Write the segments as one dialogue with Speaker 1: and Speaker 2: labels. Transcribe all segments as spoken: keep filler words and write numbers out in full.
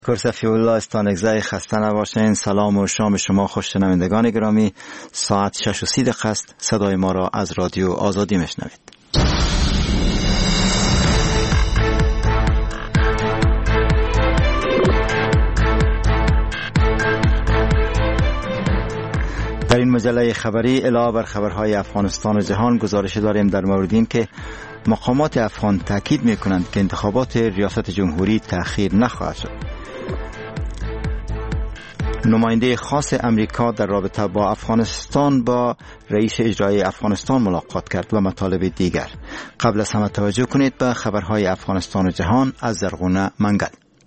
Speaker 1: کرسفی الله استانگزای خسته نباشین. سلام و شام شما خوش شنوندگان گرامی. ساعت شش و سی دقیقه است. صدای ما را از رادیو آزادی میشنوید. در این مجله خبری علاوه بر خبرهای افغانستان و جهان گزارش داریم در مورد این که مقامات افغان تاکید میکنند که انتخابات ریاست جمهوری تأخیر نخواهد شد. نماینده خاص امریکا در رابطه با افغانستان با رئیس اجرایی افغانستان ملاقات کرد و مطالب دیگر. قبل از همه توجه کنید به خبرهای افغانستان و جهان از زرغونه منگل.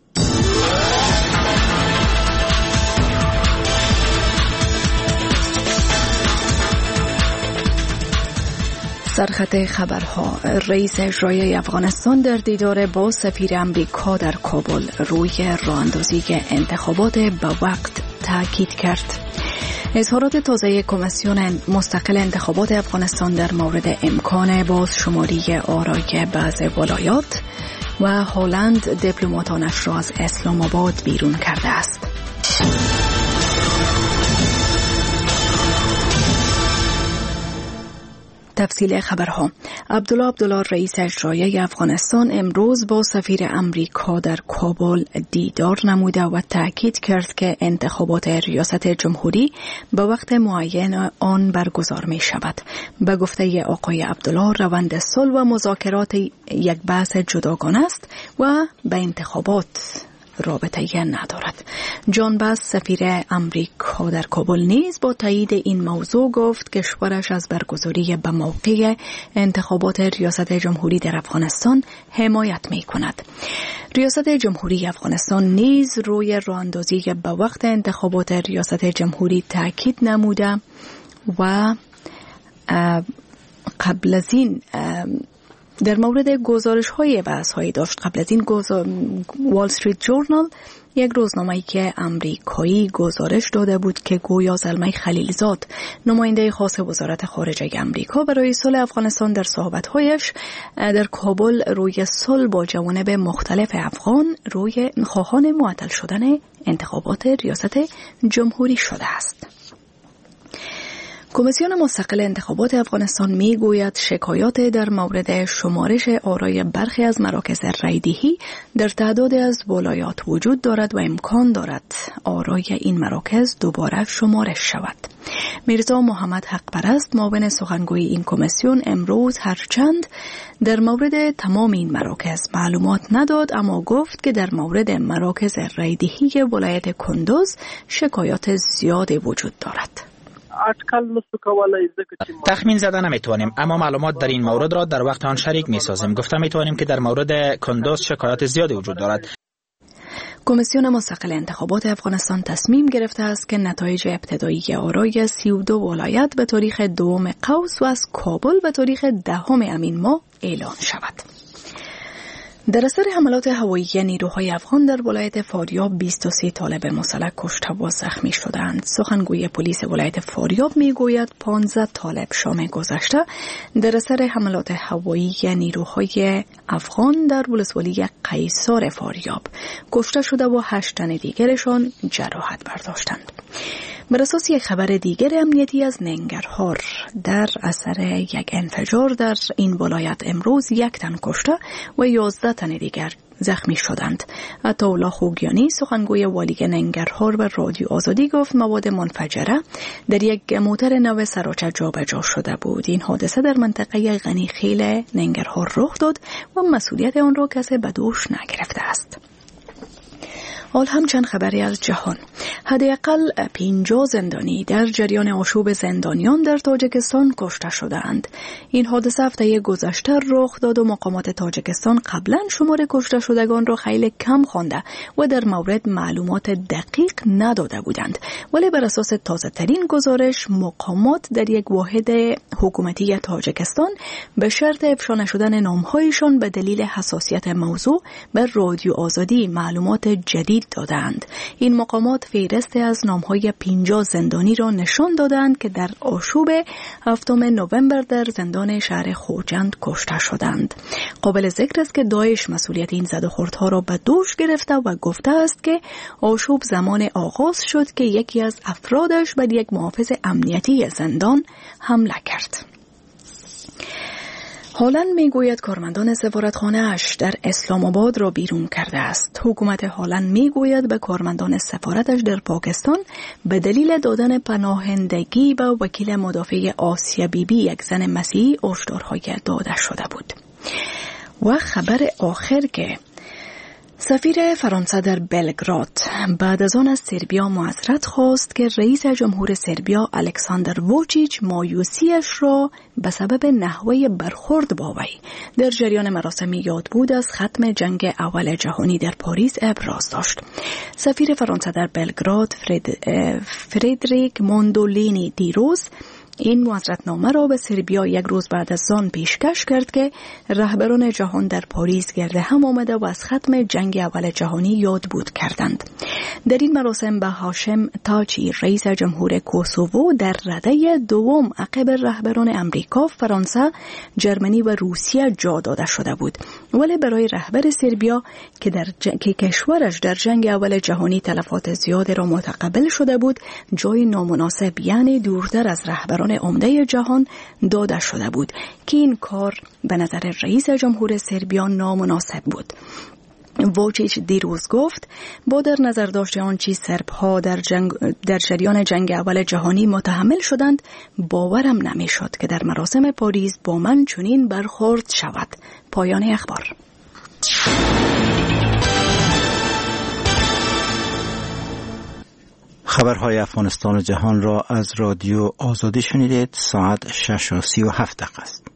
Speaker 2: سرخط خبرها. رئیس اجرایی افغانستان در دیدار با سفیر امریکا در کابل روی راه اندازی انتخابات به وقت تاکید کرد. اظهارات تازه کمیسیون مستقل انتخابات افغانستان در مورد امکان بازشماری آرای بعضی ولایات و هلند دیپلماتانش را از اسلام آباد بیرون کرده است. تفصیل خبرها. عبدالله عبدالله رئیس اجرایی افغانستان امروز با سفیر امریکا در کابل دیدار نموده و تاکید کرد که انتخابات ریاست جمهوری به وقت معین آن برگزار می شود. به گفته آقای عبدالله روند صلح و مذاکرات یک بحث جداگانه است و به انتخابات رابطه ندارد. جان باس سفیر امریکا در کابل نیز با تایید این موضوع گفت که کشورش از برگزاری به موقع انتخابات ریاست جمهوری در افغانستان حمایت می کند. ریاست جمهوری افغانستان نیز روی راه اندازی به وقت انتخابات ریاست جمهوری تاکید نموده و قبل از این در مورد گزارش های بحث هایی داشت. قبل از این گزار... وال استریت جورنال یک روزنامه‌ای که امریکایی گزارش داده بود که گویا زلمه خلیلزاد نماینده خاص وزارت خارجه امریکا برای صلح افغانستان در صحبت‌هایش در کابل روی صلح با جوانب مختلف افغان روی خواهان معطل شدن انتخابات ریاست جمهوری شده است. کمیسیون مستقل انتخابات افغانستان می گوید شکایات در مورد شمارش آرای برخی از مراکز رایدهی در تعداد از ولایات وجود دارد و امکان دارد آرای این مراکز دوباره شمارش شود. میرزا محمد حق پرست معاون سخنگوی این کمیسیون امروز هرچند در مورد تمام این مراکز معلومات نداد، اما گفت که در مورد مراکز رایدهی ولایت کندوز شکایات زیادی وجود دارد.
Speaker 3: تخمین زده نمیتوانیم، اما معلومات در این مورد را در وقت آن شریک میسازیم. گفته میتوانیم که در مورد کندوز شکایات زیادی وجود دارد.
Speaker 2: کمیسیون مستقل انتخابات افغانستان تصمیم گرفته است که نتایج ابتدایی آرای سی و دو ولایت به تاریخ دوم قوس و از کابل به تاریخ دهم همین ماه اعلان شود. در اثر حملات هوایی نیروهای افغان در ولایت فاریاب بیست و سه طالب مسلح کشته و زخمی شدند. سخنگوی پلیس ولایت فاریاب میگوید پانزده طالب شام گذشته در اثر حملات هوایی نیروهای افغان در ولسوالی قیصار فاریاب کشته شده و هشت تن دیگرشان جراحت برداشتند. بر اساس یک خبر دیگر امنیتی از ننگرهار، در اثر یک انفجار در این ولایت امروز یک تن کشته و یازده تن دیگر زخمی شدند. عطاالله خوگیانی سخنگوی والی ننگرهار به رادیو آزادی گفت مواد منفجره در یک موتر نو سراچه جابجا شده بود. این حادثه در منطقه غنی خیل ننگرهار رخ داد و مسئولیت آن را کسی به دوش نگرفته است. حال هم چند خبری از جهان. حداقل پنجاه زندانی در جریان آشوب زندانیان در تاجیکستان کشته شدند. این حادثه هفته گذشته رخ داد و مقامات تاجیکستان قبلا شمار کشته شدگان را خیلی کم خوانده و در مورد معلومات دقیق نداده بودند. ولی بر اساس تازه ترین گزارش مقامات در یک واحد حکومتی تاجیکستان به شرط افشا نشدن نامهایشان به دلیل حساسیت موضوع به رادیو آزادی معلومات جدید دادند. این مقامات فهرست فهرستی از نامهای پنجاه زندانی را نشان دادند که در آشوب هفتم نوامبر در زندان شهر خوجند کشته شدند. قابل ذکر است که داعش مسئولیت این زد و خوردها را به دوش گرفته و گفته است که آشوب زمان آغاز شد که یکی از افرادش به یک محافظ امنیتی زندان حمله کرد. هالند میگوید کارمندان سفارتخانه اش در اسلام آباد را بیرون کرده است. حکومت هالند میگوید به کارمندان سفارتش در پاکستان به دلیل دادن پناهندگی به وکیل مدافع آسیا بیبی یک زن مسیحی هشدارهای داده شده بود. و خبر آخر که سفیر فرانسه در بلگراد بعد از آن از سربیا معذرت خواست که رئیس جمهور سربیا الکساندر ووچیچ مایوسیش را به سبب نحوه برخورد با وی در جریان مراسم یادبود از ختم جنگ اول جهانی در پاریس ابراز داشت. سفیر فرانسه در بلگراد فرید، فریدریک موندولینی دیروز این معذرتنامه را به سربیا یک روز بعد از آن پیشکش کرد که رهبران جهان در پاریس گرد هم آمده و از ختم جنگ اول جهانی یادبود کردند. در این مراسم به هاشم تاچی رئیس جمهور کوسوو در رده دوم عقب رهبران امریکا، فرانسه، جرمنی و روسیه جا داده شده بود، ولی برای رهبر سربیا که در ج... که کشورش در جنگ اول جهانی تلفات زیاد را متقبل شده بود، جای نامناسب یعنی دورتر از رهبران عمده جهان داده شده بود که این کار به نظر رئیس جمهور سربیا نامناسب بود. ووچیچ دیروز گفت با در نظر داشته آنچه سربها در جنگ در جریان جنگ اول جهانی متحمل شدند، باورم نمیشد که در مراسم پاریس با من چنین برخورد شود. پایان اخبار.
Speaker 1: خبرهای افغانستان و جهان را از رادیو آزادی شنیدید. ساعت شش و سی و هفت دقیقه است.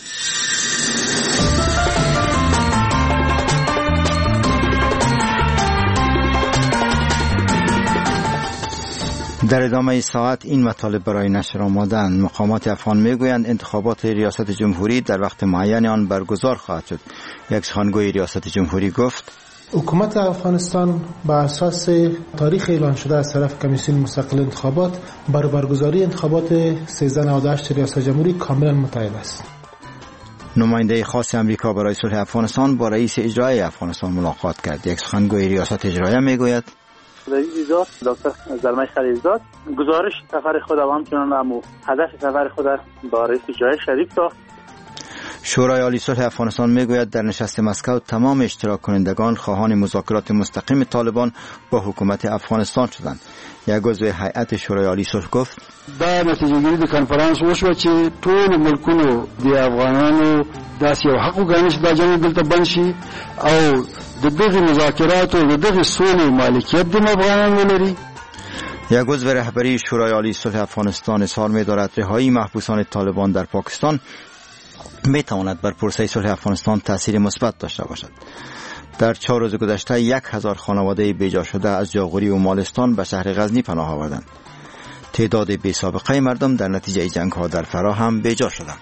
Speaker 1: در ادامه ساعت این مطالب برای نشر آمدند. مقامات افغان میگویند انتخابات ریاست جمهوری در وقت معین آن برگزار خواهد شد. یک سخنگوی ریاست جمهوری گفت
Speaker 4: حکومت افغانستان بر اساس تاریخ اعلان شده از طرف کمیسیون مستقل انتخابات بر برگزاری انتخابات سیزده نود و هشت ریاست جمهوری کاملا متعهد است.
Speaker 1: نماینده خاص امریکا برای صلح افغانستان با رئیس اجرایی افغانستان ملاقات کرد. یک سخنگوی ریاست اجرایی میگوید
Speaker 5: رئیس اجرایی دکتر زلمه خلیلزاد گزارش سفر خود و همچنان هم هدف سفر خود با رئیس اجرایی شریک ساخت.
Speaker 1: شورای عالی صلح افغانستان میگوید در نشست مسکو تمام اشتراک کنندگان خواهان مذاکرات مستقیم طالبان با حکومت افغانستان شدند. یک عضو هیئت شورای عالی صلح گفت
Speaker 6: دا نتیجه گیری د کانفرانس وشوه چې ټول ملکونو د افغانانو داسې یو حق وګڼي چې دا جنګ دلته بند شي او د دغه مذاکراتو د دغه سولې مالکیت د افغانانو ولري.
Speaker 1: یک عضو رهبری شورای عالی صلح افغانستان اظهار می‌دارد رهایی محبوسان طالبان در پاکستان میتواند بر پروسه صلح افغانستان تأثیر مثبت داشته باشد. در چهار روز گذشته یک هزار خانواده بیجا شده از جاغوری و مالستان به شهر غزنی پناه آوردند. تعداد بی سابقه مردم در نتیجه جنگ ها در فراه هم بیجا شدند.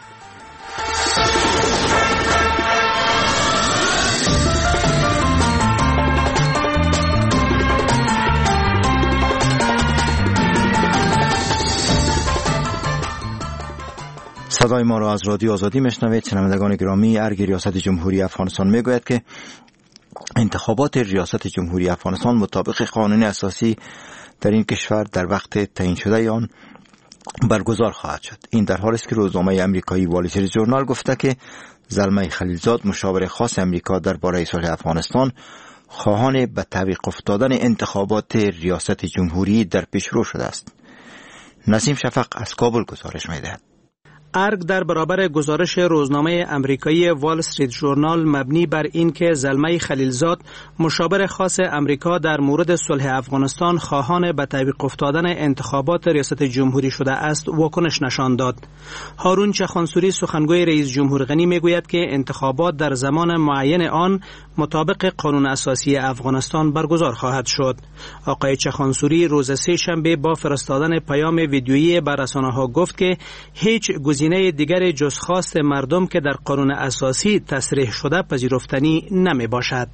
Speaker 1: صدای ما را از رادیو آزادی میشنوید. شنوندگان گرامی، ارگ ریاست جمهوری افغانستان میگوید که انتخابات ریاست جمهوری افغانستان مطابق قانون اساسی در این کشور در وقت تعیین شده آن برگزار خواهد شد. این در حالی است که روزنامه امریکایی وال استریت ژورنال گفته که زلمه خلیلزاد مشاور خاص امریکا درباره صلح افغانستان خواهان به تعویق افتادن انتخابات ریاست جمهوری در پیشرو شده است. نسیم شفق از کابل گزارش می‌دهد.
Speaker 7: ارگ در برابر گزارش روزنامه امریکایی وال استریت ژورنال مبنی بر این که زلمه خلیلزاد مشاور خاص امریکا در مورد صلح افغانستان خواهان به تعویق افتادن انتخابات ریاست جمهوری شده است واکنش نشان داد. هارون چخانسوری سخنگوی رئیس جمهور غنی میگوید که انتخابات در زمان معین آن مطابق قانون اساسی افغانستان برگزار خواهد شد. آقای چخانسوری روز سه شنبه با فرستادن پیام ویدیویی بر رسانه‌ها گفت که هیچ گزینه دیگر جز خواست مردم که در قانون اساسی تصریح شده پذیرفتنی نمی باشد.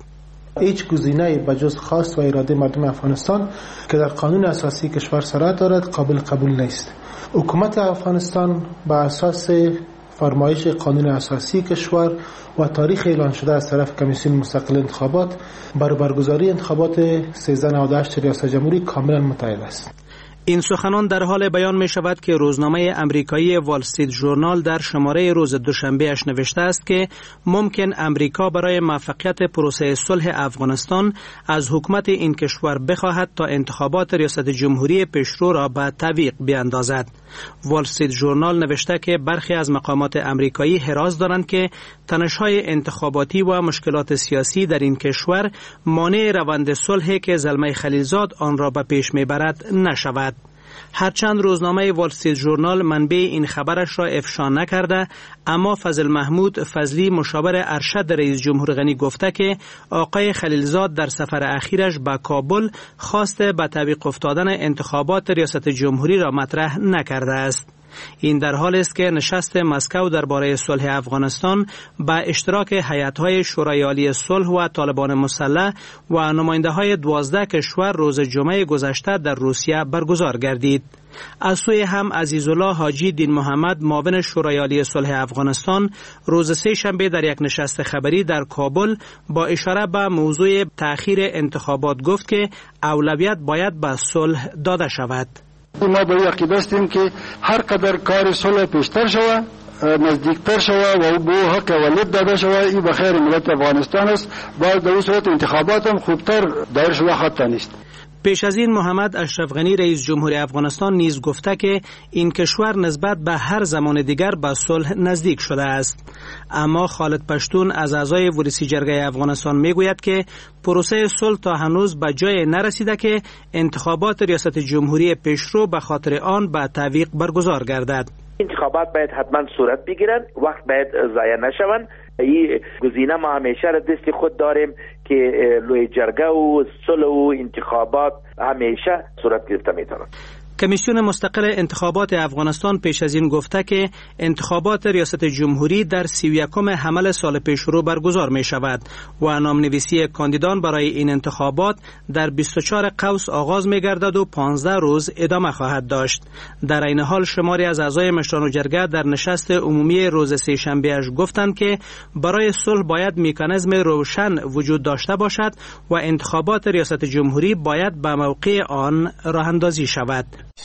Speaker 4: هیچ گزینه‌ای به جز خواست و اراده مردم افغانستان که در قانون اساسی کشور صورت دارد قابل قبول نیست. حکومت افغانستان بر اساس فرمایش قانون اساسی کشور و تاریخ اعلان شده از طرف کمیسیون مستقل انتخابات بر برگزاری انتخابات سیزده نود و هشت ریاست جمهوری کاملا متعهد است.
Speaker 7: این سخنان در حال بیان می شود که روزنامه امریکایی وال استریت ژورنال در شماره روز دوشنبه اش نوشته است که ممکن امریکا برای موفقیت پروسه صلح افغانستان از حکومت این کشور بخواهد تا انتخابات ریاست جمهوری پیشرو را به تعویق بیاندازد. وال استریت ژورنال نوشته که برخی از مقامات امریکایی حراس دارند که تنش‌های انتخاباتی و مشکلات سیاسی در این کشور مانع روند صلحی که زلمه خلیلزاد آن را به پیش میبرد نشود. هرچند روزنامه وال استریت ژورنال منبع این خبرش را افشا نکرده، اما فضل محمود فضلی مشاور ارشد رئیس جمهور غنی گفته که آقای خلیلزاد در سفر اخیرش به کابل خواست به تعویق افتادن انتخابات ریاست جمهوری را مطرح نکرده است. این در حالی است که نشست مسکو درباره صلح افغانستان با اشتراک هیئت‌های شورای عالی صلح و طالبان مسلح و نماینده‌های دوازده کشور روز جمعه گذشته در روسیه برگزار گردید. از سوی هم عزیزالله حاجی دین محمد معاون شورای عالی صلح افغانستان روز سه شنبه در یک نشست خبری در کابل با اشاره به موضوع تأخیر انتخابات گفت که اولویت باید به صلح داده شود.
Speaker 6: ما به عقیده هستیم که هر قدر کار صلح پیشتر شود، نزدیکتر شود و به حق ولید داده شود، این به خیر ملت افغانستان است. باید در این صورت انتخابات هم خوبتر دایر شده خطا نیست.
Speaker 7: پیش از این محمد اشرف غنی رئیس جمهور افغانستان نیز گفته که این کشور نسبت به هر زمان دیگر به صلح نزدیک شده است. اما خالد پشتون از اعضای ولسی جرگه افغانستان میگوید که پروسه صلح تا هنوز به جای نرسیده که انتخابات ریاست جمهوری پیشرو به خاطر آن به تعویق برگزار گردد.
Speaker 8: انتخابات باید حتما صورت بگیرند، وقت باید ضایع نشوند. این گزینه ما همیشه را دست خود داریم که لوی جرگه و صلح و انتخابات همیشه صورت گرفته میتونند.
Speaker 7: کمیسیون مستقل انتخابات افغانستان پیش از این گفته که انتخابات ریاست جمهوری در سی و یکم حمل سال پیش رو برگزار می شود و نامنویسی کاندیدان برای این انتخابات در بیست و چهار قوس آغاز می گردد و پانزده روز ادامه خواهد داشت. در این حال شماری از اعضای مشران و جرگه در نشست عمومی روز سه شنبه اش گفتند که برای صلح باید مکانیزم روشن وجود داشته باشد و انتخابات ریاست جمهوری باید به موقع آن راه اندازی شود.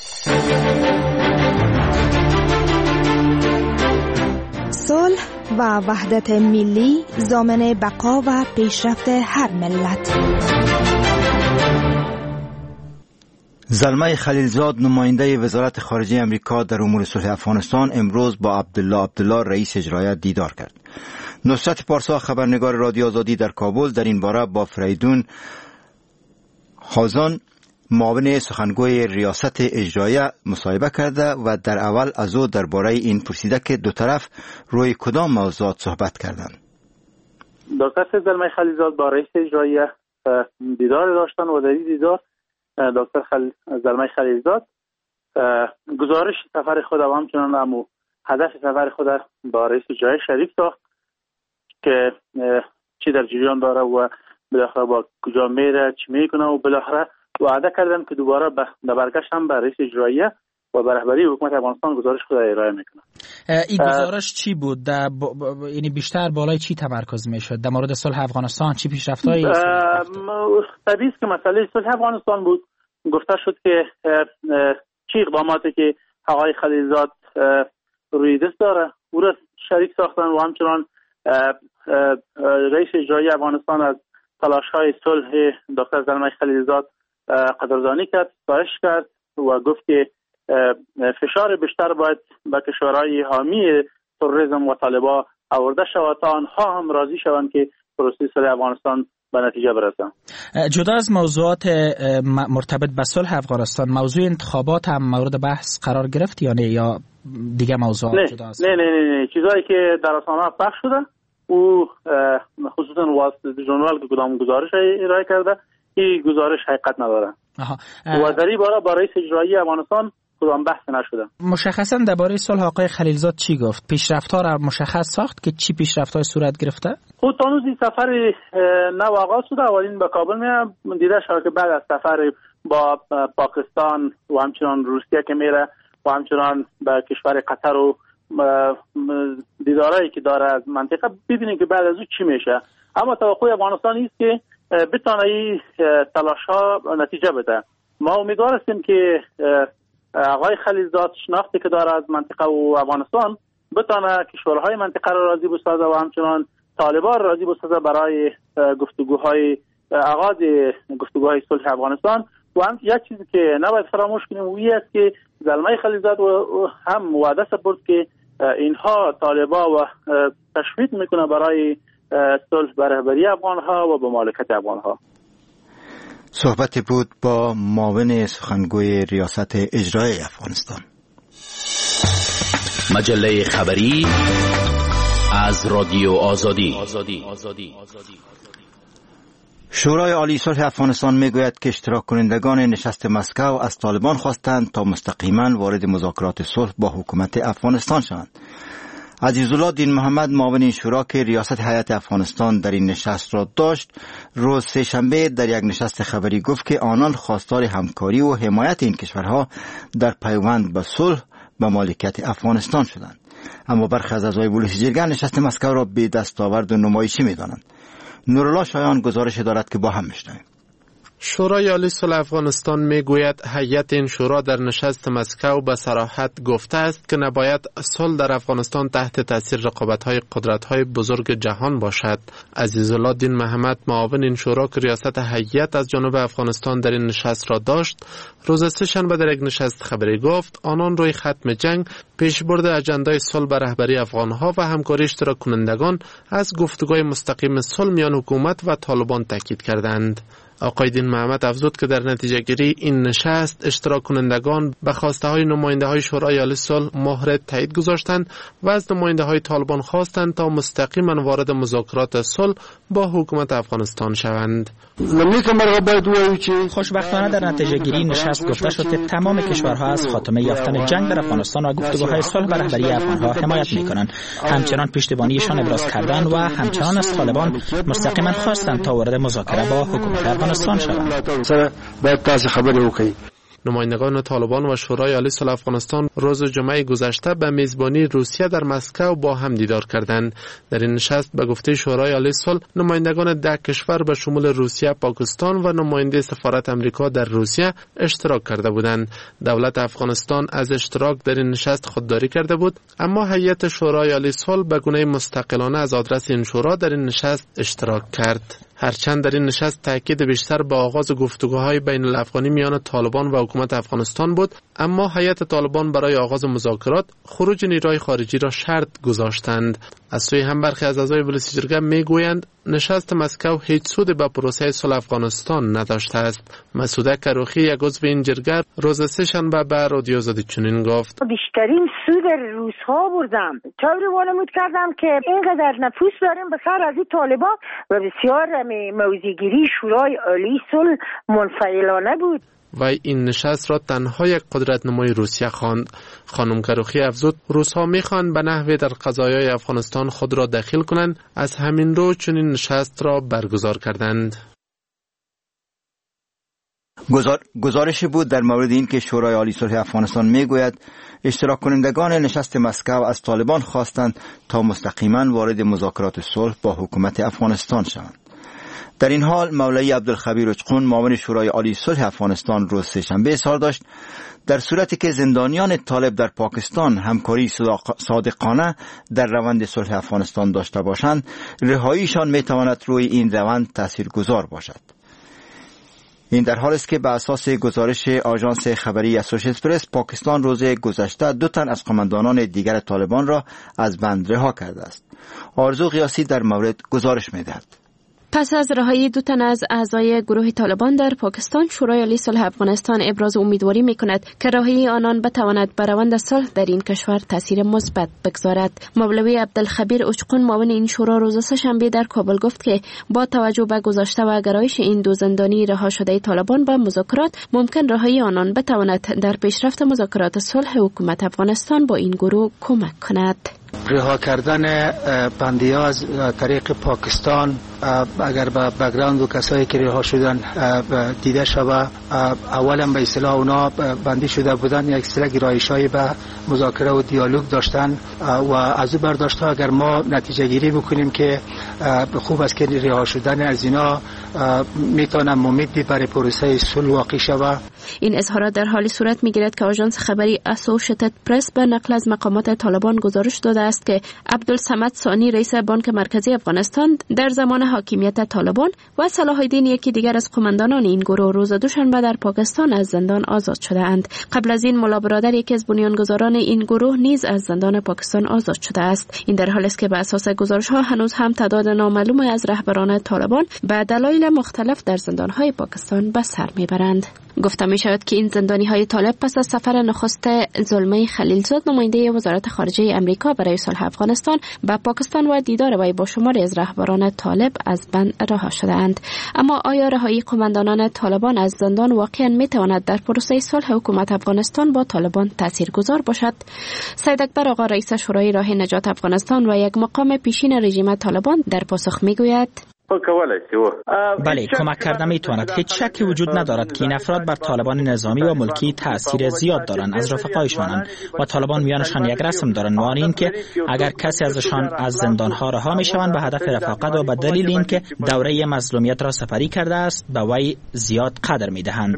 Speaker 9: صلح و وحدت ملی ضامن بقا و پیشرفت هر ملت.
Speaker 1: زلمه خلیلزاد نماینده وزارت خارجه امریکا در امور صلح افغانستان امروز با عبدالله عبدالله رئیس اجرایی دیدار کرد. نصرت پارسا خبرنگار رادیو آزادی در کابل در این باره با فریدون حازان معاون سخنگوی ریاست اجرایه مصاحبه کرده و در اول از او درباره این پرسیده که دو طرف روی کدام موضوعات صحبت کردند.
Speaker 5: دکتر زلمه خلیلزاد با رئیس اجرایه دیدار داشتن و در این دیدار دکتر خل... زلمه خلیلزاد گزارش سفر خود و همچنان هم هدف سفر خود با رئیس اجرایه شریک ساخت که چی در جریان داره و بالاخره با کجا میره، چی میکنه و بالاخره وعده کردن که دوباره به برگشت هم به رئیس اجراییه و به رهبری حکومت افغانستان گزارش خود ارائه میکنه.
Speaker 3: این گزارش چی بود؟ یعنی بیشتر بالای چی تمرکز میشد؟ در مورد صلح افغانستان چی پیشرفتایی؟
Speaker 5: طبیعی است که مسئله صلح افغانستان بود. گفته شد که چی اقداماتی که آقای خلیلزاد روی دست داره او را شریک ساختن و همچنان رئیس اجرایی افغانستان از تلاش‌های صلح دکتر زلمه خلیلزاد قدردانی کرد، ستایش کرد و گفت که فشار بیشتر باید به کشورهای حامی تروریسم و طالبان آورده شود تا آنها هم راضی شوند که پروسه صلح افغانستان به نتیجه برسه.
Speaker 3: جدا از موضوعات مرتبط به صلح افغانستان، موضوع انتخابات هم مورد بحث قرار گرفت یا نه، یا دیگه موضوعات
Speaker 5: نه.
Speaker 3: جدا است؟
Speaker 5: نه نه نه نه چیزایی که در رسانه‌ها پخش شده او خصوصا واسطه ژورنال که کدام گزارش ارائه کرده این گزارش حقیقت نداره.
Speaker 3: آها.
Speaker 5: و در این باره با رئیس اجرایی افغانستان کدام بحث نشده.
Speaker 3: مشخصا درباره صلح آقای خلیلزاد چی گفت؟ پیشرفت‌ها را مشخص ساخت که چی پیشرفت‌های صورت گرفته؟
Speaker 5: خود تانوز این سفر نو آغاز شده. اولین به کابل میام دیده شد که بعد از سفر با پاکستان و همچنان روسیه که میره و همچنان به کشور قطر و دیدارایی که داره از منطقه ببینیم که بعد از او چی میشه. اما توقع افغانستان است که بتونه این تلاش‌ها نتیجه بده. ما امیدوار هستیم که آقای خلیلزاد شناختی که داره از منطقه و افغانستان بتونه کشورهای منطقه را راضی بسازه و همچنان طالبان راضی بسازه برای گفتگوهای آغاز گفتگوهای صلح افغانستان. و هم یک چیزی که نباید فراموش کنیم وی است که زلمه خلیلزاد هم وعده سپرد که اینها طالبان و تشویق میکنه برای صلح به رهبری افغانها و به مالکت افغانها.
Speaker 1: صحبت بود با معاون سخنگوی ریاست اجرایی افغانستان.
Speaker 10: مجله خبری از رادیو آزادی.
Speaker 1: شورای عالی صلح افغانستان میگوید که اشتراک کنندگان نشست مسکو از طالبان خواستند تا مستقیما وارد مذاکرات صلح با حکومت افغانستان شوند. عزیزالله دین محمد معاون این شورا که ریاست هیئت افغانستان در این نشست را داشت، روز سه‌شنبه در یک نشست خبری گفت که آنان خواستار همکاری و حمایت این کشورها در پیوند به صلح به مالکیت افغانستان شدند. اما برخی از اعضای بلوک جرگه نشست مسکو را بی دستاورد و نمایشی می‌دانند. نورالله شایان گزارش دارد که با هم میشنویم.
Speaker 11: شورای عالی صلح افغانستان میگوید هیئت این شورا در نشست مسکو به صراحت گفته است که نباید صلح در افغانستان تحت تاثیر رقابت‌های قدرت‌های بزرگ جهان باشد. عزیزالله دین محمد معاون این شورا که ریاست هیئت از جانب افغانستان در این نشست را داشت، روز سه‌شنبه در یک نشست خبری گفت آنان روی ختم جنگ، پیشبرد اجندای صلح به رهبری افغان‌ها و همکاری اشتراک کنندگان از گفتگوی مستقیم صلح میان حکومت و طالبان تاکید کردند. آقای دین محمد افزود که در نتیجه گیری این نشست اشتراک کنندگان به خواسته های نماینده های شورای عالی صلح مهر تایید گذاشتند و از نماینده های طالبان خواستند تا مستقیما وارد مذاکرات صلح با حکومت افغانستان شوند.
Speaker 3: خوشبختانه در نتیجه گیری نشست گفته شد که تمام کشورها از خاتمه یافتن جنگ در افغانستان و گفتگوهای صلح به رهبری افغانها حمایت می‌کنند. همچنان پشتیبانیشان ابراز کردند و همچنان از طالبان مستقیما خواستند تا وارد مذاکره با حکومت افغانستان شوند.
Speaker 11: نمایندگان طالبان و شورای عالی صلح افغانستان روز جمعه گذشته به میزبانی روسیه در مسکو با هم دیدار کردند. در این نشست به گفته شورای عالی صلح نمایندگان ده کشور به شمول روسیه، پاکستان و نماینده سفارت امریکا در روسیه اشتراک کرده بودند. دولت افغانستان از اشتراک در این نشست خودداری کرده بود، اما هیئت شورای عالی صلح به گونه مستقلانه از آدرس این شورا در این نشست اشتراک کرد. هرچند در این نشست تاکید بیشتر به آغاز گفتگوهای بین الافغانی میان طالبان و حکومت افغانستان بود، اما هیئت طالبان برای آغاز مذاکرات خروج نیروهای خارجی را شرط گذاشتند. از سوی هم برخی از اعضای بلوک جرگه میگویند نشست مسکو هیچ سودی به پروسه صلح افغانستان نداشته است. مسعوده کروخی یک عضو این جرگه روز سه‌شنبه به رادیو آزادی چنین گفت:
Speaker 12: بیشترین سود روس‌ها بردم. طوری وانمود کردم که اینقدر نفوذ داریم به سر از این طالبان و بسیار موضع‌گیری شورای عالی صلح منفعلانه بود.
Speaker 11: و این نشست را تنها یک قدرت نمای روسیه خواند. خانم کروخی افزود روس‌ها می‌خواهند به نحوی در قضایای افغانستان خود را دخیل کنند، از همین رو چنین نشست را برگزار کردند.
Speaker 1: گزار... گزارشی بود در مورد این که شورای عالی صلح افغانستان میگوید اشتراک کنندگان نشست مسکو از طالبان خواستند تا مستقیما وارد مذاکرات صلح با حکومت افغانستان شوند. در این حال مولوی عبدالخبیر اچقون معاون شورای عالی صلح افغانستان روز سه‌شنبه اظهار داشت در صورتی که زندانیان طالب در پاکستان همکاری صادقانه در روند صلح افغانستان داشته باشند، رهاییشان میتواند روی این روند تاثیرگذار باشد. این در حالی است که به اساس گزارش آژانس خبری اسوسییتد پرس، پاکستان روز گذشته دو تن از قماندانان دیگر طالبان را از بند رها کرده است. آرزو قیاسی در مورد گزارش می‌دهد.
Speaker 13: پس از رهایی دو تن از اعضای گروه طالبان در پاکستان، شورای عالی صلح افغانستان ابراز امیدواری می‌کند که رهایی آنان بتواند بر روند صلح در این کشور تاثیر مثبت بگذارد. مولوی عبدالخبیر اچقون، معاون این شورا، روز سه‌شنبه در کابل گفت که با توجه به گذشته و گرایش این دو زندانی رها شده طالبان به مذاکرات، ممکن رهایی آنان بتواند در پیشرفت مذاکرات صلح حکومت افغانستان با این گروه کمک کند.
Speaker 14: رها کردن بندی‌ها از طریق پاکستان اگر به بک‌گراند و کسایی که رها شدن دیده شود، اولا به اصطلاح اونا بندی شده بودن، یک سری گرایش‌های به مذاکره و دیالوگ داشتن و از این برداشت‌ها اگر ما نتیجه گیری بکنیم که خوب است که رها شدن از اینا میتونه ممیدی برای پروسه صلح واقع شود.
Speaker 13: این اظهارات در حالی صورت می‌گیرد که آژانس خبری اسوشیتد پرس به نقل از مقامات طالبان گزارش داده است که عبدالصمد ثانی، رئیس بانک مرکزی افغانستان در زمان حاکمیت طالبان، و صلاح الدین، یکی دیگر از قماندانان این گروه، روز دوشنبه در پاکستان از زندان آزاد شده اند. قبل از این ملا برادر، یکی از بنیانگذاران این گروه، نیز از زندان پاکستان آزاد شده است. این در حالی است که به اساس گزارش‌ها هنوز هم تعداد نامعلوم از رهبران طالبان به دلایل مختلف در زندان‌های پاکستان به سر میبرند. گفته می شود که این زندانی های طالب پس از سفر نخست زلمه خلیلزاد، نماینده وزارت خارجه امریکا برای صلح افغانستان، به پاکستان و دیدار وی با شماری از رهبران طالب از بند رها شدند. اما آیا رهایی قماندانان طالبان از زندان واقعا می تواند در پروسه صلح حکومت افغانستان با طالبان تاثیرگذار باشد؟ سید اکبر آقا، رئیس شورای راه نجات افغانستان و یک مقام پیشین رژیم طالبان، در پاسخ می گوید:
Speaker 3: بله، کمک کردن میتواند. هیچ شکی وجود ندارد که این افراد بر طالبان نظامی و ملکی تاثیر زیاد دارند. از رفقایشانند و طالبان میانشان یک رسم دارند، و آن این که اگر کسی ازشان از زندانها رها میشوند به هدف رفاقت و به دلیل اینکه دوره مظلومیت را سپری کرده است، به وی زیاد قدر میدهند.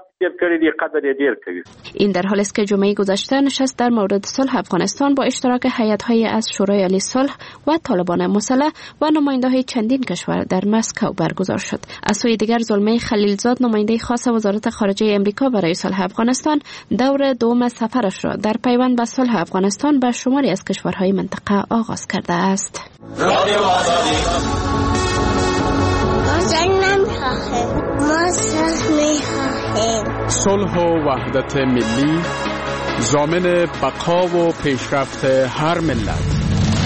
Speaker 13: این در حالی است که جمعه گذشته نشست در مورد صلح افغانستان با اشتراک هیئت‌های از شورای عالی صلح و طالبان مسلح و نماینده‌های چندین کشور در مسکو برگزار شد. از سوی دیگر، زلمه خلیلزاد، نماینده خاص وزارت خارجه امریکا برای صلح افغانستان، دور دوم سفرش را در پیوند به صلح افغانستان به شماری از کشورهای منطقه آغاز کرده است.
Speaker 15: صلح و وحدت ملی ضامن بقا و پیشرفت هر ملت.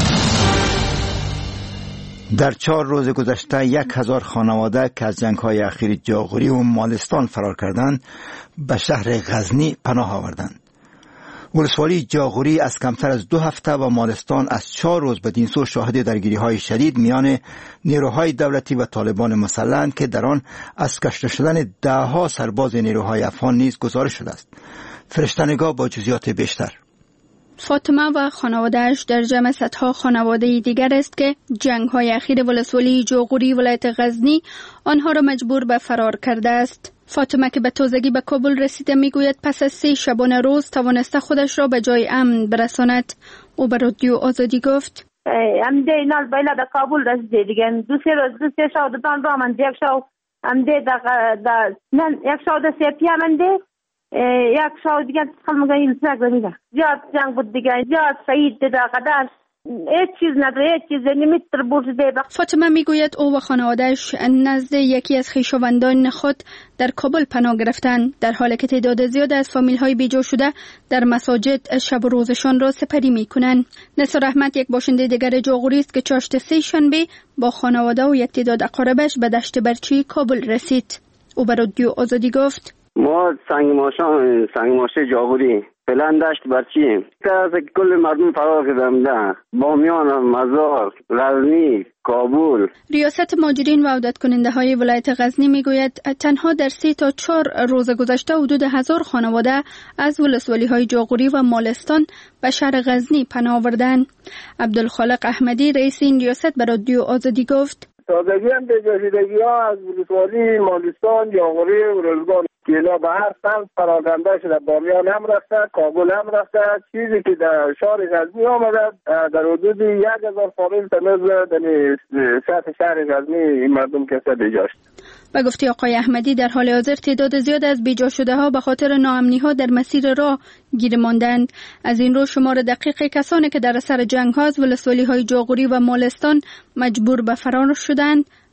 Speaker 1: در چهار روز گذشته یک هزار خانواده که از جنگ‌های اخیر جاغوری و مالستان فرار کردند به شهر غزنی پناه آوردند. ولسوالی جاغوری از کمتر از دو هفته و مالستان از چهار روز بدین سو شاهد درگیری‌های شدید میان نیروهای دولتی و طالبان مسلح که در آن از کشته شدن ده‌ها سرباز نیروهای افغان نیز گزارش شده است. فرشته‌نگاه با جزئیات بیشتر.
Speaker 16: فاطمه و خانواده‌اش در جمع صدها خانواده دیگر است که جنگ‌های اخیر ولسوالی جاغوری ولایت غزنی آنها را مجبور به فرار کرده است. فاطمه که به تازگی به کابل رسیده میگوید پس از سه شبانه روز توانسته خودش را به جای امن برساند. او به رادیو آزادی گفت:
Speaker 17: ام دی نال بالا به کابل رسیده دیگه دو سه روز دو سه شب دادن را من یک شب ام دی دا نه یک شب د سپیا من دی یک شب دیگه خپل مگین څنګه زمينه زیاد جنگ بود دیگه زیاد شهید ده قدر هیچ چیز نداره، هیچ چیز نمیتر برده.
Speaker 16: فاطمه میگوید او و خانواده‌اش نزد یکی از خویشاوندان خود در کابل پناه گرفتند، در حالی که تعداد زیاد از فامیل‌های بیجا شده در مساجد شب و روزشان را سپری میکنند. نصر احمد، یک باشنده دیگر جاغوری است که چاشت سه شنبه با خانواده و یک تعداد اقاربش به دشت برچی کابل رسید. او به رادیو آزادی گفت:
Speaker 18: ما سنگ ماشان سنگ ماشه جاغوری فعلا دشت برچیم از کل مردم فرار کردن، بامیان، مزار، غزنی، کابل.
Speaker 16: ریاست مهاجرین و عودت کننده های ولایت غزنی میگوید تنها در سه تا چهار روز گذشته حدود هزار خانواده از ولسوالی های جاغوری و مالستان به شهر غزنی پناه آوردند. عبدالخالق احمدی، رئیس این ریاست، به رادیو آزادی گفت:
Speaker 19: تازگی هم به جاشیدگی ها از ولسوالی مالستان، جاغوری و رزگان که اینا به هر سمت پراکنده شده. بامیان هم رفته، کابل هم رفته. چیزی که در شهر غزنی آمده در حدود یک هزار فامیل تنظ در سطح شهر غزنی این مردم کسا بیجا شد.
Speaker 16: و گفته آقای احمدی در حال حاضر تعداد زیاد از بیجا شده ها به خاطر ناامنی ها در مسیر راه گیر ماندند. از این رو شمار دقیق کسانی که در اثر جنگ ها از ولسوالی های جاغوری و مالستان مجبور به فرار شدند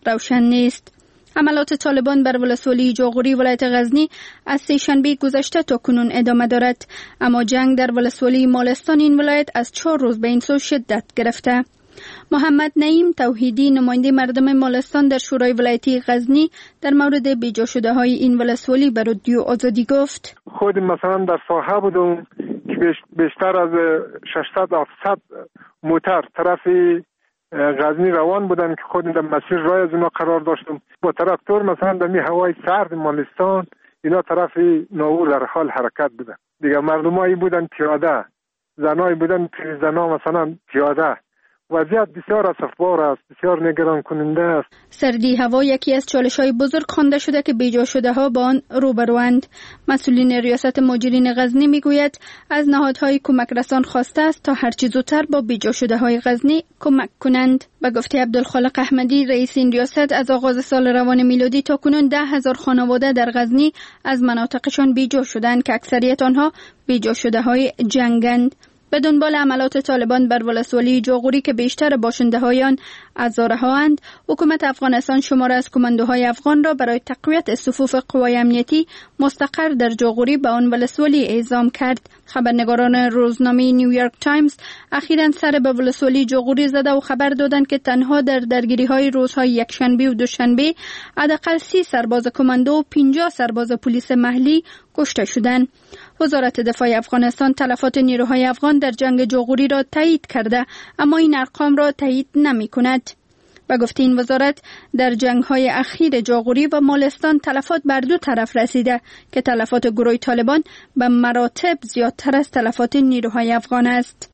Speaker 16: روشن نیست. حملات طالبان بر ولسوالی جاغوری ولایت غزنی از سه شنبه گذشته تا کنون ادامه دارد، اما جنگ در ولسوالی مالستان این ولایت از چهار روز به این سو شدت گرفته. محمد نعیم توحیدی نماینده مردم مالستان در شورای ولایتی غزنی در مورد بیجا شده های این ولسوالی به رادیو آزادی گفت:
Speaker 20: خود مثلا در ساحه بودم که بیشتر از ششصد هفتصد موتر طرف غزنی روان بودن که خود در مسیر رای از اونا قرار داشتم. با تراکتور مثلا در می هوای سرد مالستان اینا طرف ناور در حال حرکت بودن. دیگه مردمایی بودن پیاده، زنایی بودن زنا مثلا پیاده. وضعیت بسیار اسفبار است، بسیار نگران کننده است.
Speaker 16: سردی هوا یکی از چالش‌های بزرگ خوانده شده که بیجا شده ها با آن روبروند. مسئولین ریاست مجرمین غزنی میگوید از نهادهای کمک رسان خواسته است تا هرچی زودتر با بیجا شده های غزنی کمک کنند. به گفته عبدالخالق احمدی رئیس این ریاست، از آغاز سال روان میلادی تا کنون ده هزار خانواده در غزنی از مناطقشان بیجا شدند که اکثریت آنها بیجا شده های جنگند. به دنبال عملات طالبان بر ولسوالی جاغوری که بیشتر باشنده های آن هزاره‌اند، حکومت افغانستان شمار از کماندوهای افغان را برای تقویت صفوف قوای امنیتی مستقر در جاغوری به آن ولسوالی اعزام کرد. خبرنگاران روزنامه نیویورک تایمز اخیراً سر به ولسوالی جاغوری زده و خبر دادند که تنها در درگیری‌های روزهای یکشنبه و دوشنبه حداقل سی سرباز کماندو و پنجاه سرباز پلیس محلی کشته شدند. وزارت دفاع افغانستان تلفات نیروهای افغان در جنگ جاغوری را تایید کرده، اما این ارقام را تایید نمی‌کند. و گفته این وزارت در جنگ‌های اخیر جاغوری و مالستان تلفات بر دو طرف رسیده که تلفات گروه طالبان به مراتب زیادتر از تلفات نیروهای افغان است.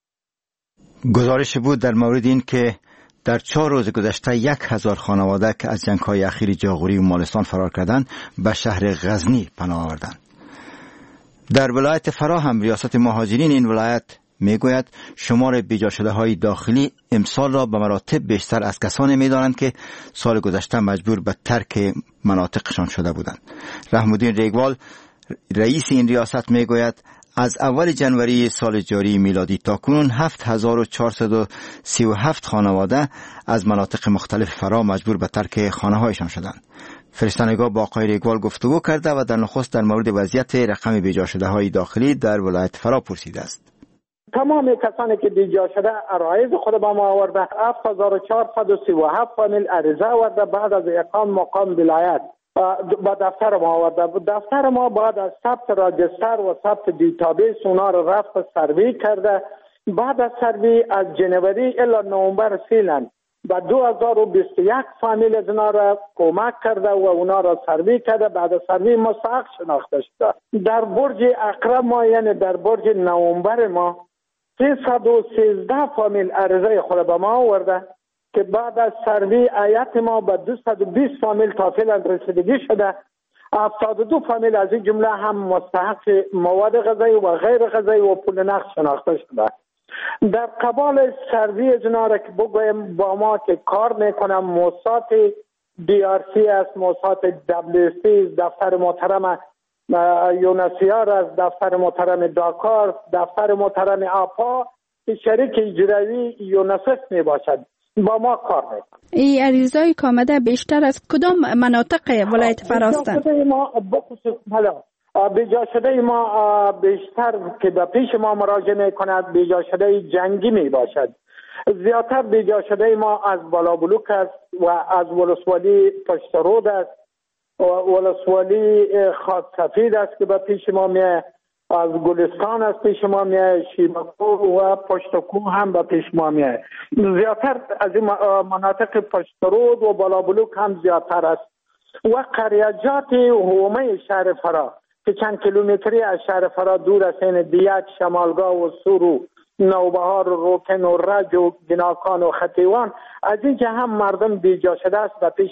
Speaker 1: گزارش بود در مورد این که در چهار روز گذشته یک هزار خانواده که از جنگ‌های اخیر جاغوری و مالستان فرار کردند به شهر غزنی پناه آوردند. در ولایت فرا هم ریاست مهاجرین این ولایت میگوید شمار بیجا شده های داخلی امسال را به مراتب بیشتر از کسانی می‌دانند که سال گذشته مجبور به ترک مناطقشان شده بودند. رحم الدین ریگوال رئیس این ریاست میگوید از اول جنوری سال جاری میلادی تا کنون هفت هزار و چهارصد و سی و هفت خانواده از مناطق مختلف فرا مجبور به ترک خانه‌هایشان شدند. فرستانگاه با آقای ریگوال گفتگو کرده و در نخست در مورد وضعیت رقم بیجا شده های داخلی در ولایت فرا پرسیده است.
Speaker 21: تمام کسانی که بیجا شده عرایض خود با ما آورده، هفت هزار و چهارصد و سی و هفت فامیل عریضه آورده، بعد از اقام مقام ولایت با دفتر ما آورده. دفتر ما بعد از ثبت راجستر و ثبت دیتابیس اونا رو رفت سروی کرده. بعد از سروی از جنوری الی نوامبر سیلند و دو هزار و بیست و یک فامیل از اونا را کمک کرده و اونا را سروی کرده. بعد از سروی مستحق شناخته شده. در برج اقرب ما یعنی در برج نوامبر ما سیصد و سیزده فامیل عریضه خود به ما آورده که بعد از سروی ایت ما به دویست و بیست فامیل تا فعلا رسیدگی شده. هفتاد و دو فامیل از این جمله هم مستحق مواد غذایی و غیر غذایی و پول نقد شناخته شده. در قبال سروی از اونا را که بگویم با ما که کار میکنم موساد دی آر سی است، موساد دبلیو سی، دفتر محترم یونسیار است، دفتر محترم داکار، دفتر محترم آپا که شریک اجرایی یونسف می باشد، با ما کار میکنه.
Speaker 16: این عریضه‌ای که آمده بیشتر از کدام مناطق ولایت فراستند؟
Speaker 21: ما بخصوص حالا بیجا شده ما بیشتر که به پیش ما مراجعه میکند بیجا شده جنگی می باشد. زیادتر بیجا شده ما از بالابلوک است و از ولسوالی پشت رود است و ولسوالی خاک سفید است که به پیش ما میه، از گلستان است پیش ما میه، شیبکو و پشتکو هم به پیش ما میه. زیادتر از این مناطق پشت رود و بالابلوک هم زیادتر است و قریجات هومه شهر فرا که چند کیلومتری از شهر فرا دور است، این دیک، شمالگاه و سورو، نوبهار و روکن و رج و گناکان و خطیوان، از این که هم مردم بیجا شده است و پیش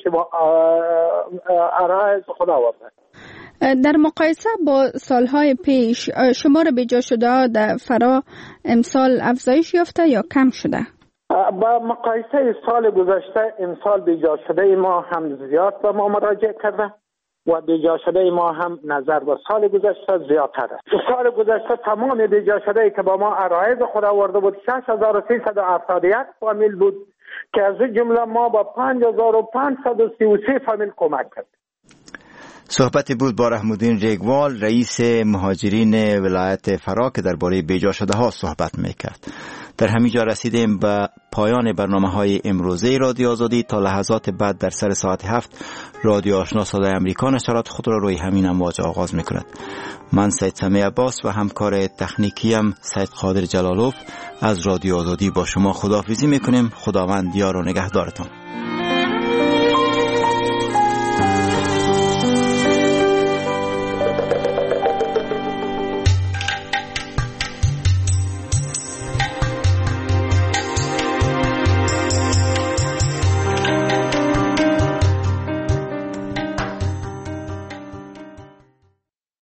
Speaker 21: عرایض خدا آورده.
Speaker 16: در مقایسه با سالهای پیش شمار بیجا شده در فرا امسال افزایش یافته یا کم شده؟
Speaker 21: با مقایسه سال گذشته امسال بیجا شده ما هم زیاد به ما مراجعه کرده و بیجا شده ما هم نظر به سال گذشته زیادتر است. سال گذشته تمام بیجا شده که با ما عرایض خود آورده بود شش هزار و سیصد و هفتاد و یک فامیل بود که از این جمله ما با پنج هزار و پانصد و سی و سه فامیل کمک کرد.
Speaker 1: صحبتی بود با رحم‌الدین ریگوال، رئیس مهاجرین ولایت فرا که درباره بیجا شده ها صحبت میکرد. در همین جا رسیدیم به پایان برنامه های امروزه رادیو آزادی. تا لحظات بعد در سر ساعت هفت رادیو آشنا صدای امریکا نشرات خود را روی همین امواج آغاز میکند. من سید سمیع عباس و همکار تکنیکیم سید قادر جلالوف از رادیو آزادی با شما خداحافظی میکنیم. خداوند یار و نگهدارتان.